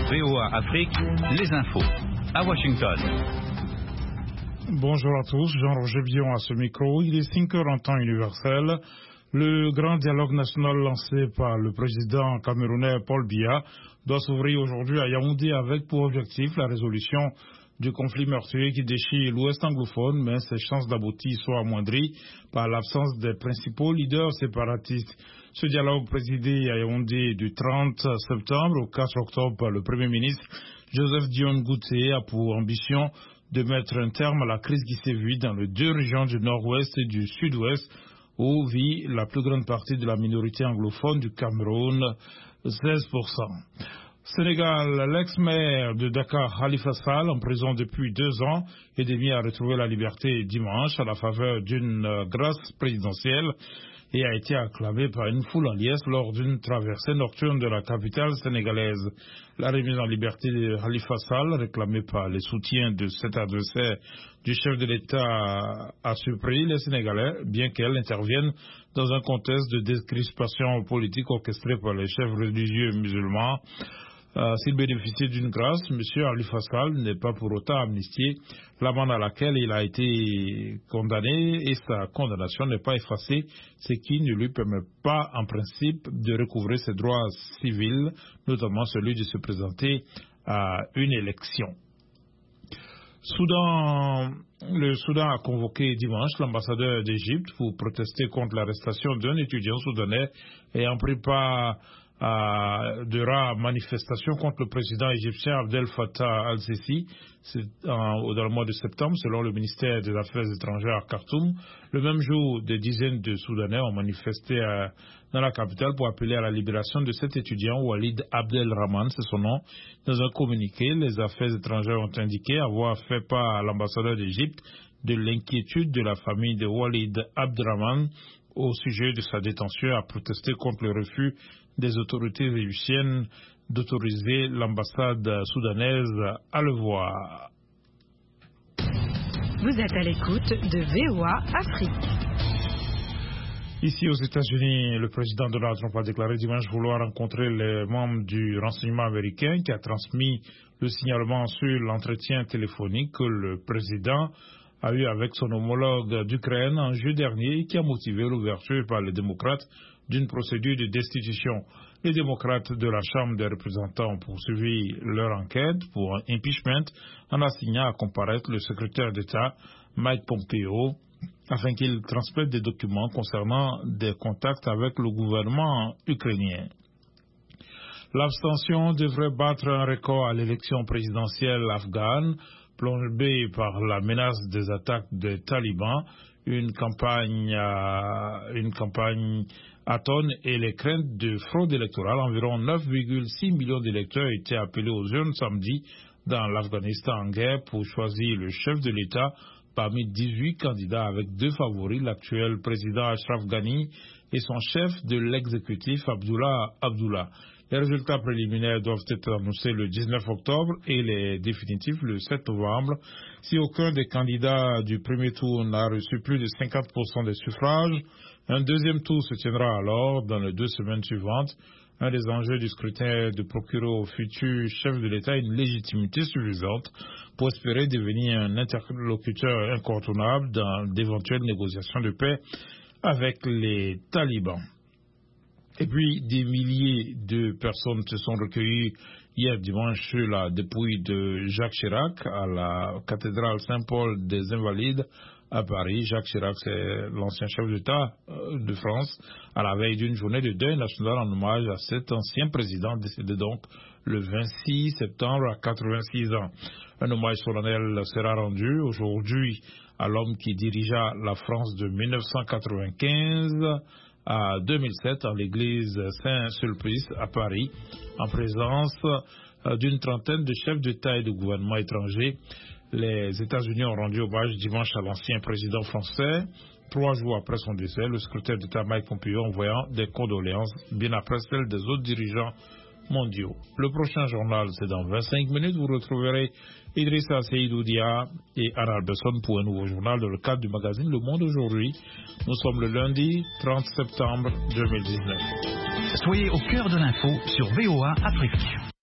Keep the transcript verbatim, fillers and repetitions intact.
V O A Afrique, les infos. À Washington. Bonjour à tous, Jean-Roger Bion à ce micro. Il est cinq heures en temps universel. Le grand dialogue national lancé par le président camerounais Paul Biya doit s'ouvrir aujourd'hui à Yaoundé avec pour objectif la résolution du conflit meurtrier qui déchire l'Ouest anglophone, mais ses chances d'aboutir sont amoindries par l'absence des principaux leaders séparatistes. Ce dialogue présidé à Yaoundé du trente septembre au quatre octobre par le Premier ministre Joseph Dione Ngouté a pour ambition de mettre un terme à la crise qui sévit dans les deux régions du nord-ouest et du sud-ouest où vit la plus grande partie de la minorité anglophone du Cameroun, seize pour cent. Sénégal, l'ex-maire de Dakar, Khalifa Sall, en prison depuis deux ans, est demi à retrouver la liberté dimanche à la faveur d'une grâce présidentielle et a été acclamé par une foule en liesse lors d'une traversée nocturne de la capitale sénégalaise. La remise en liberté de Khalifa Sall, réclamée par les soutiens de cet adversaire du chef de l'État, a surpris les Sénégalais, bien qu'elle intervienne dans un contexte de décrispation politique orchestré par les chefs religieux musulmans. Euh, S'il bénéficie d'une grâce, M. Khalifa Sall n'est pas pour autant amnistié. L'amende à laquelle il a été condamné et sa condamnation n'est pas effacée, ce qui ne lui permet pas en principe de recouvrer ses droits civils, notamment celui de se présenter à une élection. Soudan, le Soudan a convoqué dimanche l'ambassadeur d'Égypte pour protester contre l'arrestation d'un étudiant soudanais ayant pris part à de rares manifestations contre le président égyptien Abdel Fattah al-Sisi dans le mois de septembre, selon le ministère des Affaires étrangères à Khartoum. Le même jour, des dizaines de Soudanais ont manifesté à, dans la capitale pour appeler à la libération de cet étudiant, Walid Abdelrahman, c'est son nom. Dans un communiqué, les Affaires étrangères ont indiqué avoir fait part à l'ambassadeur d'Égypte de l'inquiétude de la famille de Walid Abdelrahman au sujet de sa détention, à protester contre le refus des autorités égyptiennes d'autoriser l'ambassade soudanaise à le voir. Vous êtes à l'écoute de V O A Afrique. Ici aux États-Unis, le président Donald Trump a déclaré dimanche vouloir rencontrer les membres du renseignement américain qui a transmis le signalement sur l'entretien téléphonique que le président a eu avec son homologue d'Ukraine en juillet dernier et qui a motivé l'ouverture par les démocrates d'une procédure de destitution. Les démocrates de la Chambre des représentants ont poursuivi leur enquête pour un impeachment en assignant à comparaître le secrétaire d'État Mike Pompeo afin qu'il transmette des documents concernant des contacts avec le gouvernement ukrainien. L'abstention devrait battre un record à l'élection présidentielle afghane, plongée par la menace des attaques des talibans, une campagne, euh, une campagne atone et les craintes de fraude électorale. Environ neuf virgule six millions d'électeurs étaient appelés aux urnes samedi dans l'Afghanistan en guerre pour choisir le chef de l'État parmi dix-huit candidats avec deux favoris, l'actuel président Ashraf Ghani et son chef de l'exécutif Abdullah Abdullah. Les résultats préliminaires doivent être annoncés le dix-neuf octobre et les définitifs le sept novembre. Si aucun des candidats du premier tour n'a reçu plus de cinquante pour cent des suffrages, un deuxième tour se tiendra alors dans les deux semaines suivantes. Un des enjeux du scrutin est de procurer au futur chef de l'État une légitimité suffisante pour espérer devenir un interlocuteur incontournable dans d'éventuelles négociations de paix avec les talibans. Et puis, des milliers de personnes se sont recueillies hier dimanche sur la dépouille de Jacques Chirac à la cathédrale Saint-Paul des Invalides à Paris. Jacques Chirac, c'est l'ancien chef d'État de France, à la veille d'une journée de deuil national en hommage à cet ancien président décédé donc le vingt-six septembre à quatre-vingt-six ans. Un hommage solennel sera rendu aujourd'hui à l'homme qui dirigea la France de mille neuf cent quatre-vingt-quinze à deux mille sept à l'église Saint-Sulpice à Paris, en présence d'une trentaine de chefs d'État et de gouvernements étrangers. Les États-Unis ont rendu hommage dimanche à l'ancien président français. Trois jours après son décès, le secrétaire d'État Mike Pompeo envoyant des condoléances bien après celles des autres dirigeants mondiaux. Le prochain journal, c'est dans vingt-cinq minutes. Vous retrouverez Idrissa Seydoudia et Anna Alberson pour un nouveau journal dans le cadre du magazine Le Monde aujourd'hui. Nous sommes le lundi trente septembre deux mille dix-neuf. Soyez au cœur de l'info sur V O A Afrique.